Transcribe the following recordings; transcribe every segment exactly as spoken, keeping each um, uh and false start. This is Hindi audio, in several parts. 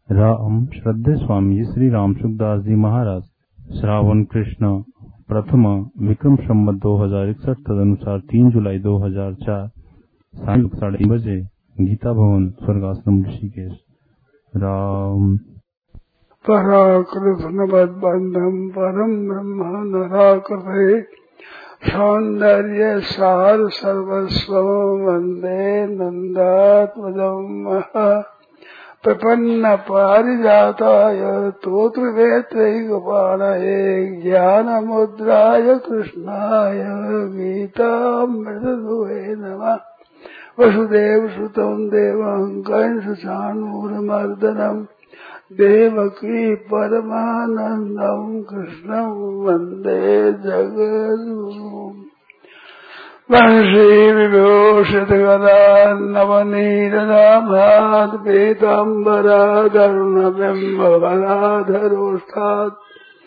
राम श्रद्धे स्वामी श्री राम सुखदास जी महाराज श्रावण कृष्ण प्रथम विक्रम संवत दो हजार इकसठ तदनुसार तीन जुलाई दो हजार चार साढ़े साढ़े बजे गीता भवन स्वर्गाश्रम ऋषिकेश। राम पराकृष्ण बंधम परम ब्रह्म नराकृते सौंदर्य सार सर्वस्व वंदे नंदात्मजम् प्रपन्न पारिजाताय तोत्रवेत्रैकपाणये ज्ञानमुद्राय कृष्णाय गीतामृतदुहे नमः। वसुदेवसुतं देवं कंसचाणूरमर्दनम् देवकी परमानन्दं कृष्णं वन्दे जगद्गुरुम्। वंशी विभूषितगदा नवनीतनाभात् पीताम्बरादरुणबिम्बफलाधरोष्ठात्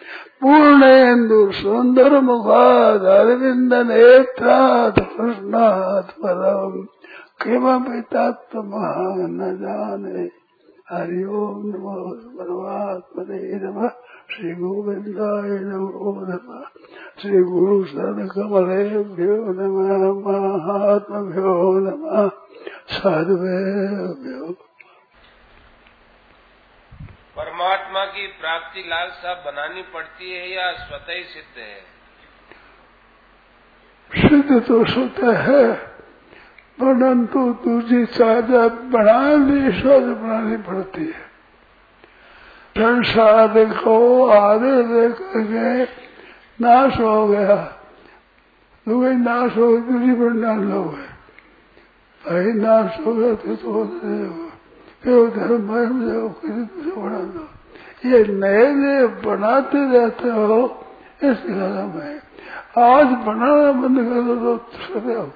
पूर्णेन्दुसुन्दरमुखात् अरविन्दनेत्रात् कृष्णात् परम् किमपि तत्त्वमहं न जाने। हरि ओम नमो परमात्मने नमः। श्री गोविंदाय नमो नमः। श्री गुरु शरण कमलेभ्यो नमः। महात्मभ्यो नमः। सर्वेभ्यो। परमात्मा की प्राप्ति लालसा बनानी पड़ती है या स्वतः ही सिद्ध है? सिद्ध तो स्वतः है, परंतु दूसरी साजा बनानी सोच बनानी पड़ती है। संसार को आधे लेकर के नाश हो गया, दूसरी नाश हो गई, दूसरी पर नाश हो गए, भाई नाश हो गया तो तो धर्म जाओ, किसी दूसरे बना दो। ये नए नए बनाते रहते हो, इसकी कदम है। आज बनाना बंद कर दो तो सदे हो।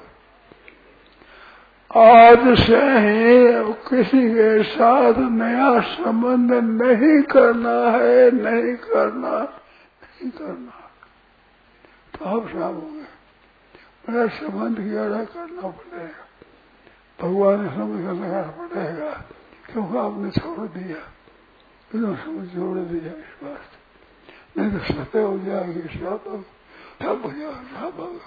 आज से ही किसी के साथ नया संबंध नहीं करना है, नहीं करना, नहीं करना। तो आप साफ हो गए। मेरा संबंध किया करना पड़ेगा, भगवान ने समझ कर लगाना पड़ेगा, क्योंकि आपने छोड़ दिया, बिना समझ छोड़ दिया इस बात। नहीं तो सत्य हो जाएगी, सब सब हो जाएगा, सब होगा।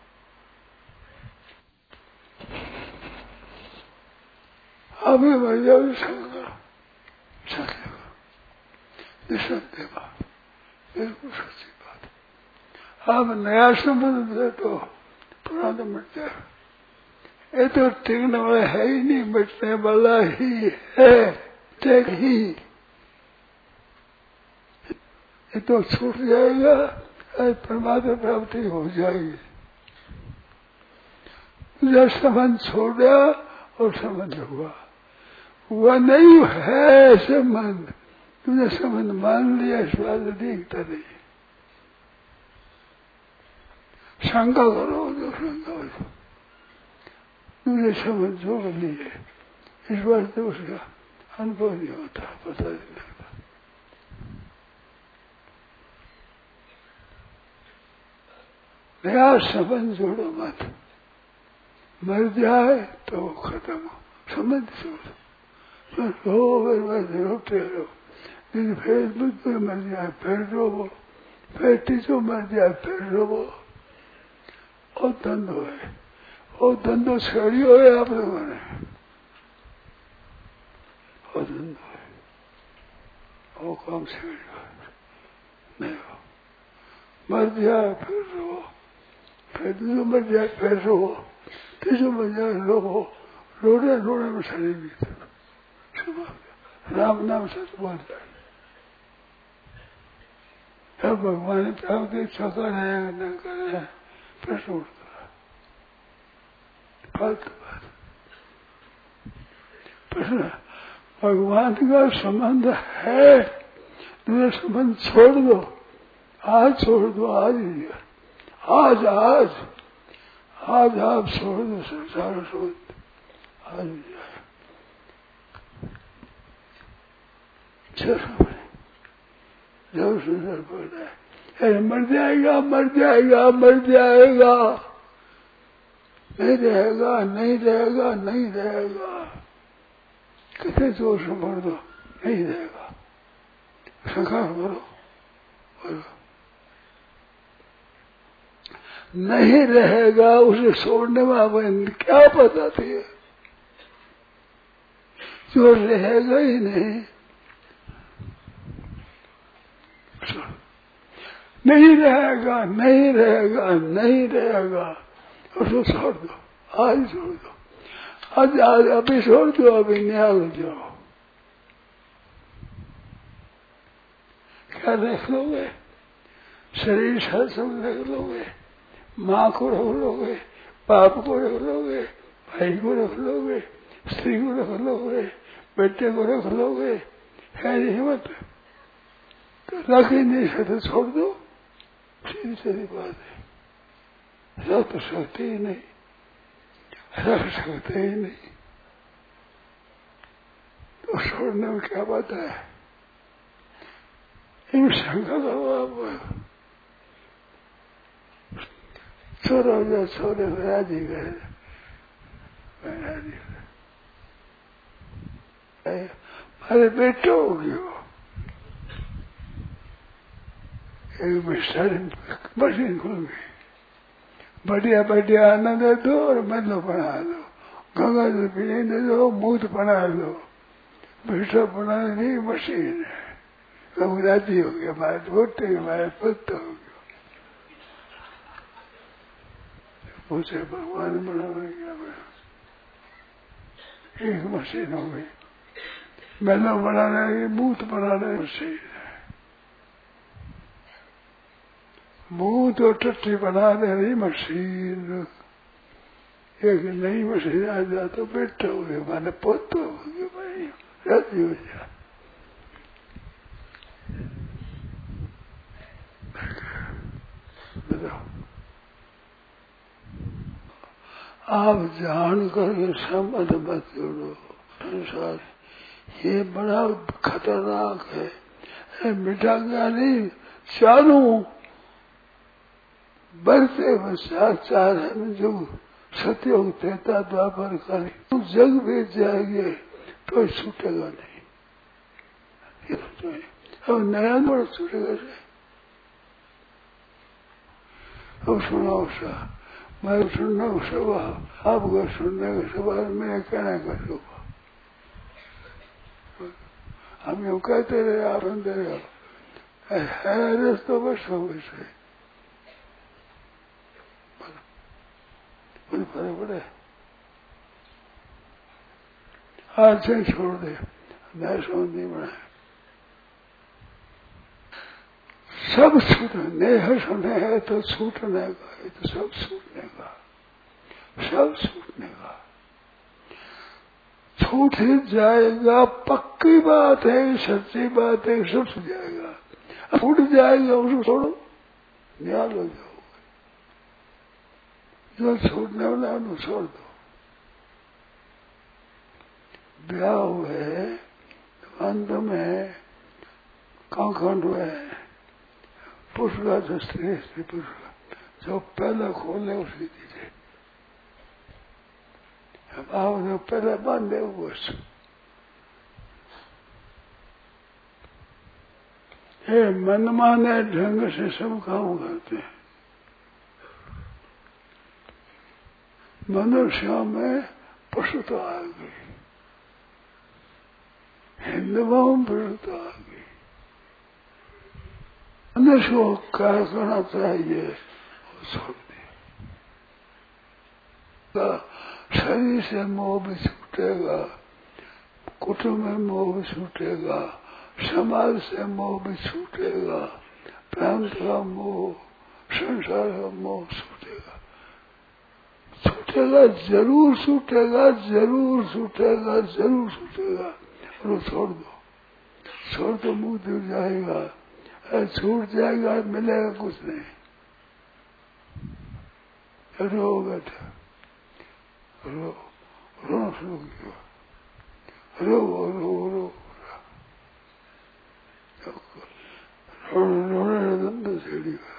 अभी भैया भी करो, सकेगा, निसंदेह बात, बिल्कुल सच्ची बात। अब नया संबंध दे तो पुराना मिट जाए। ये तो टिकने वाला है ही नहीं, मिटने वाला ही है, टेक ही। ये तो छूट जाएगा, परमात्मा प्राप्ति हो जाएगी। जब संबंध छोड़ दिया और संबंध हुआ, वह नहीं है संबंध, तुमने संबंध मान लिया, इस बात दिखता नहीं। शंका करो जो शंका हो, तुमने संबंध जोड़ लिए, इस बात से उसका अनुभव नहीं होता, पता नहीं लगता। नया संबंध जोड़ो मत, मर जाए तो खत्म हो संबंध जोड़ो। रो फिर रोते रहो, फिर बुद्ध पे मर जाए फिर रोवो, फिर टीचो मर जाए फिर रोवो। और धंधो है, और धंधो छड़ियो है आप लोगों ने, और धंधो है, और काम छड़ियो है नहीं हो। मर जाए फिर रो, फिर दूसरो मर जाए फिर रो, तीसरो मर जाए रोवो, रोने रोने में शरीर भी राम नाम सच बोल जाए। अब भगवान ने प्राप्ति इच्छा करे न करे प्रश्न उठता है, फालतू बात। प्रश्न भगवान का संबंध है, तुम्हें संबंध छोड़ दो, आज छोड़ दो, आज ही आज आज आज आप छोड़ दो संसार छोड़, आज ही जाए। जब सुंदर बोल रहा है मर जाएगा मर जाएगा मर जाएगा, नहीं रहेगा नहीं रहेगा नहीं रहेगा, कितने जोर से बोल दो नहीं रहेगा। शंका करो, बोलो नहीं रहेगा उसे छोड़ने में हमें क्या पता थी, जो रहेगा ही नहीं, नहीं रहेगा नहीं रहेगा नहीं रहेगा उसको छोड़ दो, आज छोड़ दो, आज आज अभी छोड़ दो, अभी न्याय जाओ। क्या रख लोगे? शरीर सब रख लोगे, माँ को रख लोगे, बाप को रख लोगे, भाई को रख लोगे, स्त्री को रख लोगे, बेटे को रख लोगे, है नहीं हिम्मत तो रख ही नहीं सकते, छोड़ दो, सीधी सीधी बात है। रख तो सकते ही नहीं, रख सकते ही नहीं, तो छोड़ने में क्या बात है? इन शंका करो आप, छोड़ो जो छोड़े राजी करे, राजी करे, हमारे बेटे हो गयो एक मिस्टर मशीन खुल गई, बढ़िया बढ़िया आनंद दो और मतलब बना दो, गंगा जल पीने दे दो, मूत बना दो, मिस्टर बनाने नहीं मशीन है, हम राजी हो गया, हमारे छोटे हमारे पुत्र हो गया, पूछे भगवान बनाने क्या बना, एक मशीन हो गई, मेलो बनाने की मूत बनाने मशीन, मूत और टट्टी बनाने रही मशीन, एक नई मशीन आ जा तो बेटा हो गया, माने पोतो हो गया, भाई राजी हो जा। बताओ आप जान कर संबंध मत जोड़ो, संसार ये बड़ा खतरनाक है, मिटा गया नहीं, चालू बढ़ते पश्चात चार है जो सत्योग देता द्वापर करे, तुम जग भेज जाएंगे तो छूटेगा नहीं, अब नया बड़ा छूटेगा से। अब सुनाओ सा, मैं सुनना सभा, आपको सुनने का सवाल मैं कहना कर लूंगा, हम यूँ कहते रहे, आप सुनते रहे, है रस्तो बस हो वैसे कोई फर्क पड़े, आज से छोड़ दे, नया सोच नहीं बनाए, सब छूटने है, सुने है तो छूटने का, ये तो सब छूटने का, सब छूटने का, छूट ही जाएगा, पक्की बात है, सच्ची बात है, छूट जाएगा, छूट जाएगा उसको छोड़ो, न्याय हो जाओ, जो छूटने वाला है छोड़ दो। ब्याह हुए अंत में कांखंड हुए पुष्पा जो स्त्री स्त्री पुष्पा जो पहले खोले उसी दीजिए, आप जो पहले बांधे वो ये मनमाने ढंग से सब काम करते हैं, मनुष्य में पशुता आ गई, हिंदुओं में पशुता आ गई, मनुष्य को क्या करना चाहिए वो छोड़ दिया, शरीर से मोह भी छूटेगा, कुटुंब में मोह भी छूटेगा, समाज से मोह भी छूटेगा, प्रांत का मोह, संसार का मोह छूटेगा, छूटेगा जरूर छूटेगा, जरूर छूटेगा, जरूर छूटेगा, और छोड़ दो, छोड़ दो मुंह दूर जाएगा, छूट जाएगा मिलेगा कुछ नहीं, रो बैठा, रो रो शुरू किया, रो रो रो रोने लंबे सीढ़ी का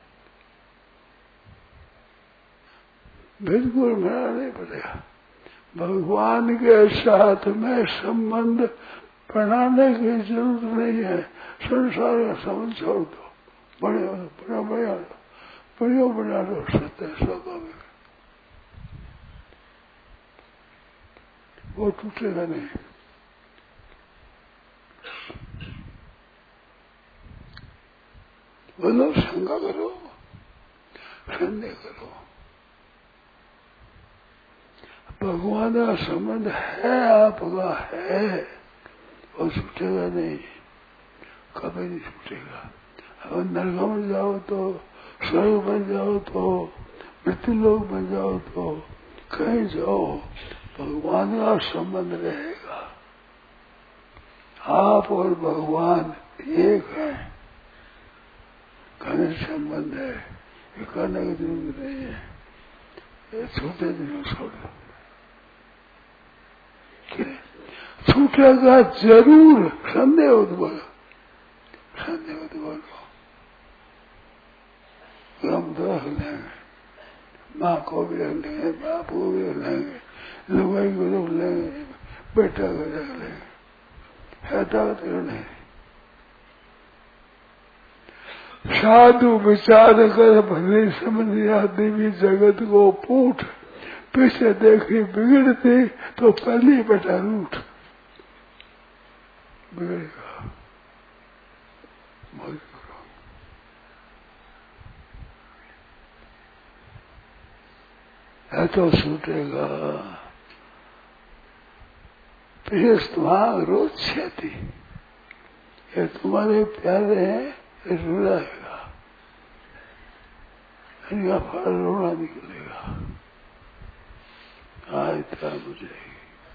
बिल्कुल मना नहीं पड़ेगा, भगवान के साथ में संबंध पढ़ाने की जरूरत नहीं है। संसार का संबंध छोड़ दो, बड़े बड़ा बड़ा बढ़िया बना लो, सत्य स्वाभाविक वो टूटेगा नहीं। बोलो शंका करो, संदेह करो, भगवान का संबंध है, आपका है, वो छूटेगा नहीं, कभी नहीं छूटेगा। अब नरक बन जाओ तो, स्वर्ग बन जाओ तो, मृत्यु लोक बन जाओ तो, कहीं जाओ भगवान का संबंध रहेगा। आप और भगवान एक है, घनिष्ठ संबंध है, ये करने की जरूरत नहीं है। ये छूटे नहीं, छोड़ दो। छूटेगा जरूर, संदेह हो तो बोलो, संदेह हो तो बोलो। हम तो रख लेंगे, माँ को भी रख लेंगे, बाप को भी रख लेंगे, लुगाई को रख लेंगे, बेटा को रख लेंगे, है ताकत नहीं। साधु विचार कर भले समझ आदि भी जगत को पूठ, पीछे देखी बिगड़ती तो पहले बेटा रूठ बिगड़ेगा। मौज करो, है तो छूटेगा। पीछे तुम्हारा रोज क्षति, ये तुम्हारे प्यारे हैं, ये रुलाएगा, इनका फल रोना निकलेगा, आयता बुझेगी,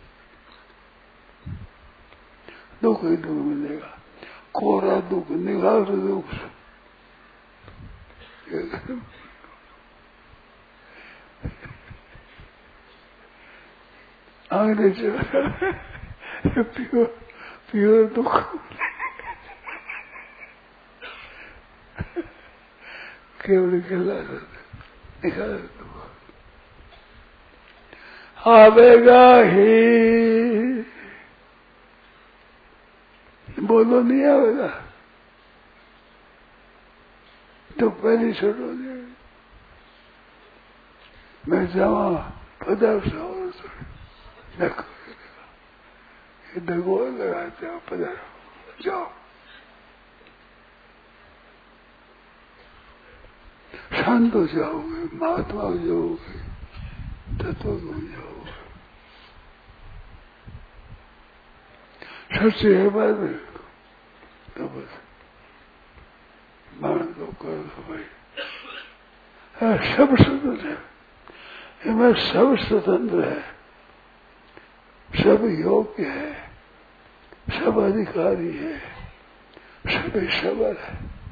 दुख ही दुख मिलेगा, कोरा दुख, निगाह दुख, आंगने चला प्योर प्योर दुख, केवल खेला निकाल दुख आवेगा ही, बोलो नहीं आवेगा तो पहले छोड़ो दे। मैं जावा पदार्थ और दगोल लगाते हो, पदार्थ जाओ, शांत हो जाओगे, महात्मा हो जाओगे, तत्व हो जाओगे। सच्चे है बात है तो बस मान दो, कर दो भाई, सब स्वतंत्र है, इनमें सब स्वतंत्र है, सब योग्य है, सब अधिकारी है, सभी सबल है।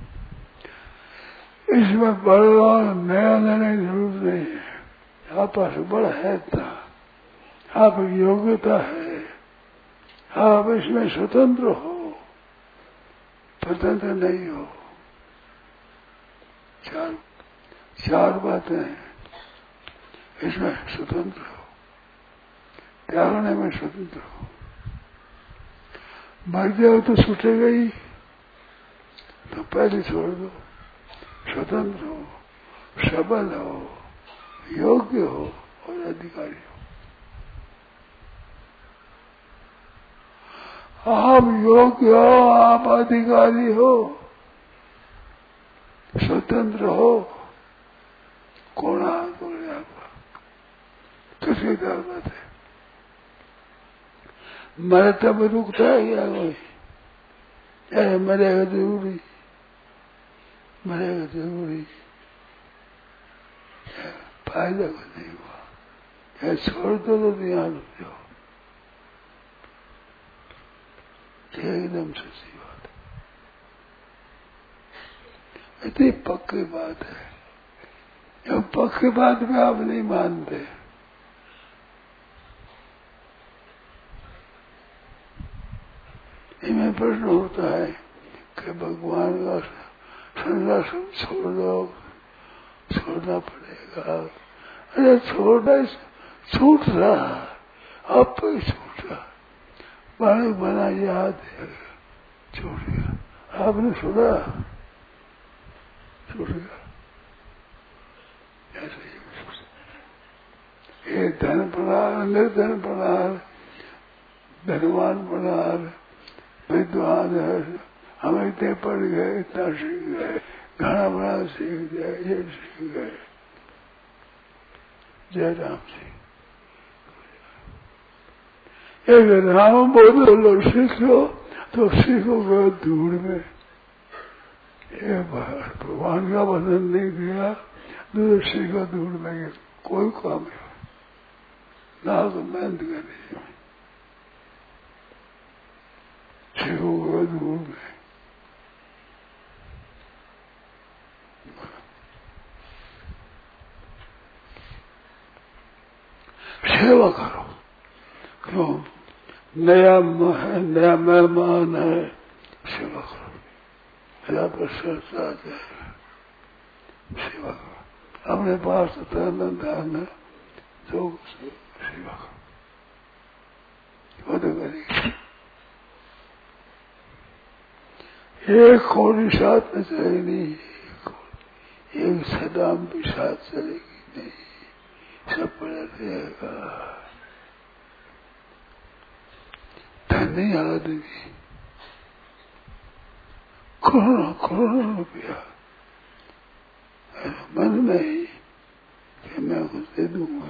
इसमें बड़ा नया लेने की जरूरत नहीं है। आप पास बड़ा है था, आप योग्यता है, आप इसमें स्वतंत्र हो, स्वतंत्र नहीं हो। चार चार बातें हैं, इसमें स्वतंत्र हो, त्यागने में स्वतंत्र हो। मर जाओ तो छूटेगा ही, तो पहले छोड़ दो, स्वतंत्र हो, सबल हो, योग्य हो और अधिकारी हो। आप योग्य हो, आप अधिकारी हो, स्वतंत्र हो, कौन हाथ बोले आपका? किसी दर्द है मरे तब रुकता है क्या कोई? अरे मरेगा जरूरी, मरेगा जरूरी, फायदा को नहीं हुआ, या छोड़ दो तो यहाँ रुक जाओ, एकदम सच्ची बात है, इतनी पक्की बात है। जब पक्की बात में आप नहीं मानते, इनमें प्रश्न होता है कि भगवान का संरक्षण छोड़ दो, छोड़ना पड़ेगा। अरे छोड़ना छूट रहा, अब तो छूट रहा, बालक बना याद है, छूट गया। आपने सुना, छूट गया। ऐसे ही ये धन प्रणाल, निर्धन प्रणाल, धनवान प्रणाल, विद्वान है, हम इतने पढ़ गए, इतना सीख गए, गाना बना सीख गए, ये सीख गए। जय राम जी। एक राम बोलो लो सीखो तो सीखोगे धूल में। एक बार भगवान का वचन नहीं दिया, दूसरे सीखो धूल में, कोई काम नहीं ना, तो मेहनत करनी सीखोगे धूल में। सेवा करो, क्यों? नया है, नया मेहमान है, सेवा करो, मेरा प्रशंसा आ जाएगा। सेवा करो, अपने पास दान है जो सेवा करो, वो तो करेगी। एक खोड़ी साथ में चलेगी, एक सदाम भी साथ चलेगी नहीं, सब पड़ा रहेगा। धनी आदमी करोड़ों करोड़ों रुपया मन में ही कि मैं कुछ दे दूंगा,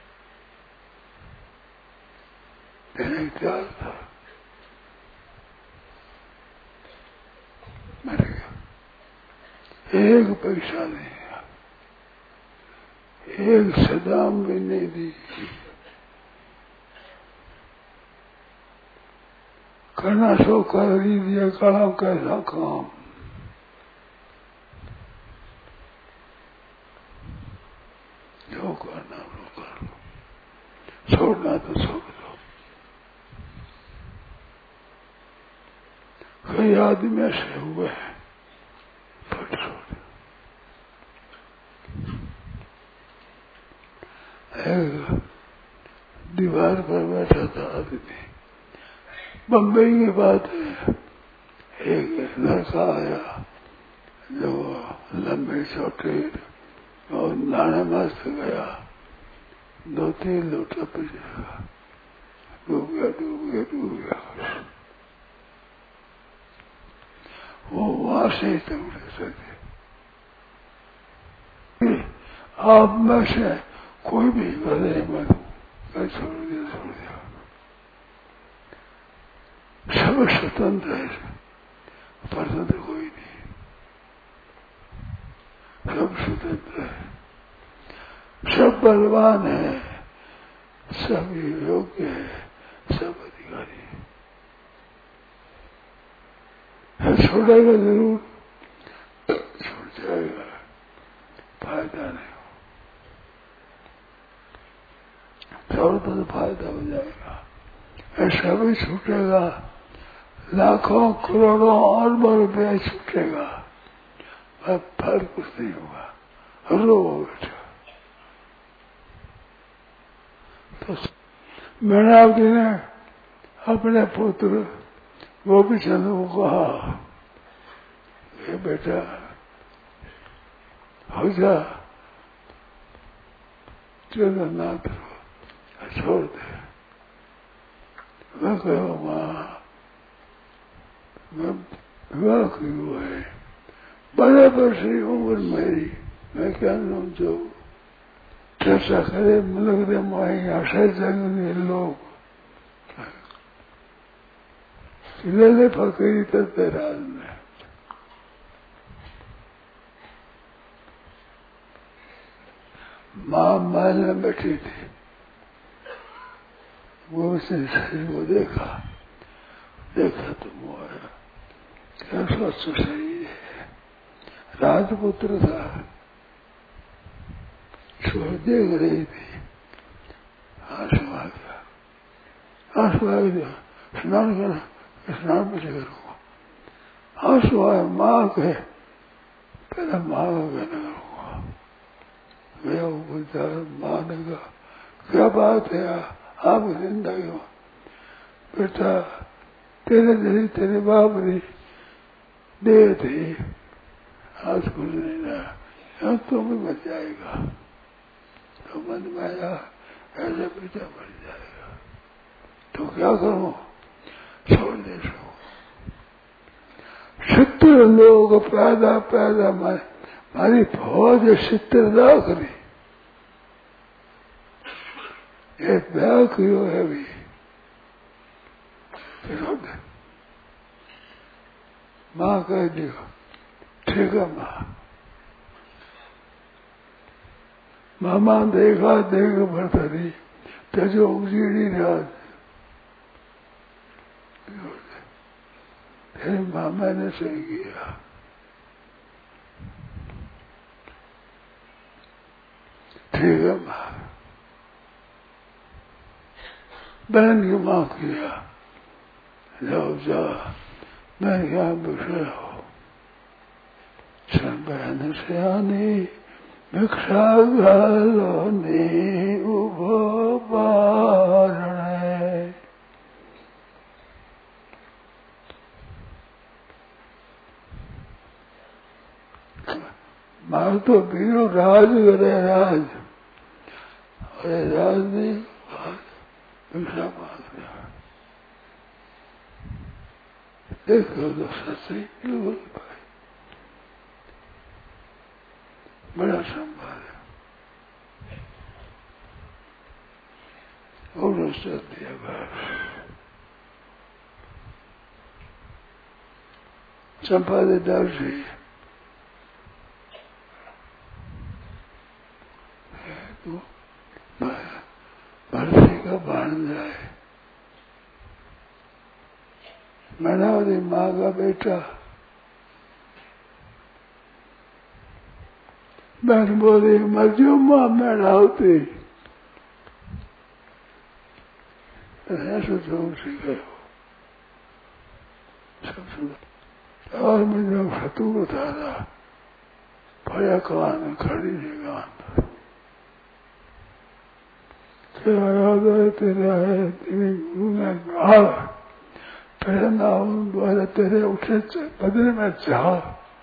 देने तैयार था, मर गया। एक पैसा नहीं, एक सदाम भी नहीं दी। करना सो कर ही दिया, काम कैसा काम। जो करना वो कर लो, छोड़ना तो छोड़ दो। कई आदमी ऐसे हुए हैं, फट छोड़। एक दीवार पर बैठा था आदमी, बम्बई की बात है। एक लड़का आया जो लंबे छोटे और नाना मस्त गया, दो तीन लोटा पीछेगा, डूब गया डूब गया डूब गया। वो वहां से ही तमड़े सके। आप में से कोई भी गले मत छोड़ दिया छोड़ दिया, सब स्वतंत्र है, परतंत्र कोई नहीं, सब स्वतंत्र है, सब बलवान है, सब योग्य है, सब अधिकारी है। छोड़ेगा जरूर, छूट जाएगा, फायदा नहीं हो, छोड़ तो फायदा हो जाएगा। ऐसा भी छूटेगा, लाखों करोड़ों अरबों रुपया छूटेगा, पर फल कुछ नहीं होगा, रो बेटा। तो मैनाक जी ने अपने पुत्र गोपी चंद को कहा, ये बेटा हो जा, जगन्नाथ छोड़ दे। मैं कहो माँ, मैं विवाह की हुआ है, बड़े वर्षी उम्र मेरी, मैं क्या समझो चर्चा करे मुलक दे माई आशा जंगे लोग ले ले फकीरी तत्व राज में। माँ महल में बैठी थी, वो उसने शरीर को देखा, देखा तो मोया, क्या स्वच्छ शरीर है, राजपुत्र था, छोड़ देख रही थी, आंसू आ गया, आंसू आ गया, स्नान करना, स्नान पीछे करूंगा, आंसू आए, माँ के पहले माँ का कहना करूंगा। गया वो बोलता, माँ ने कहा क्या बात है आप जिंदा क्यों? बेटा तेरे जैसी तेरे बाप री देह थी, आज कुछ नहीं रहा, तो भी मर जाएगा, तो मन में आया ऐसे बेटा मर जाएगा, तो क्या करूं, छोड़ दे सो। सत्तर लोग पैदा पैदा मारी फौज सत्तर लाख रही, एक ब्याह क्यों है भी माँ कह दियो ठीक है माँ, मामा देखा देख भरता रही तेजो उजीड़ी राज, तेरे मामा ने सही किया, ठीक है माँ। बहन की माँ किया, जाओ जा मैं यहाँ विषय हो, सन बहन से आनी भिक्षा घालोनी उभो बारणे, मार तो बीरो राज करे राज, अरे राज नहीं भिक्षा मांग रहा, देखो तो सच्ची बोल पाए, बड़ा संभाल है, और उससे दिया बस संपादे डर से तो भरती का बाण जाए, मैनावती माँ का बेटा, बहन बोली मर जो माँ मैनावती, ऐसे तो सीखे हो सब सुना, और मैं जब फतू बता रहा भया कान खड़ी जगह तेरा याद है, तेरा है, तेरे गुरु ने कहा तेरे नाम द्वारा तेरे उठे बदले में चाह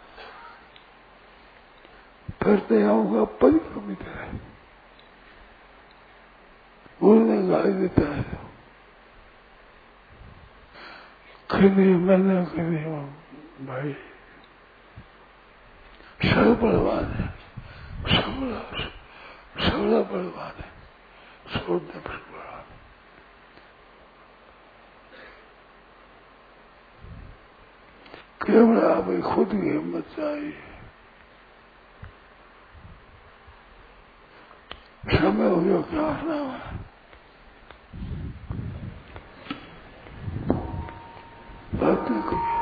फिरते आऊंगा पद कभी तेरे, गुरु ने गाली देता है, कभी मैंने कभी भाई सब बलवान है, सबला सबला बलवान है, छोड़ने पर बड़ा केवल आप खुद की हिम्मत चाहिए, समय हो गया क्या नाम है बात नहीं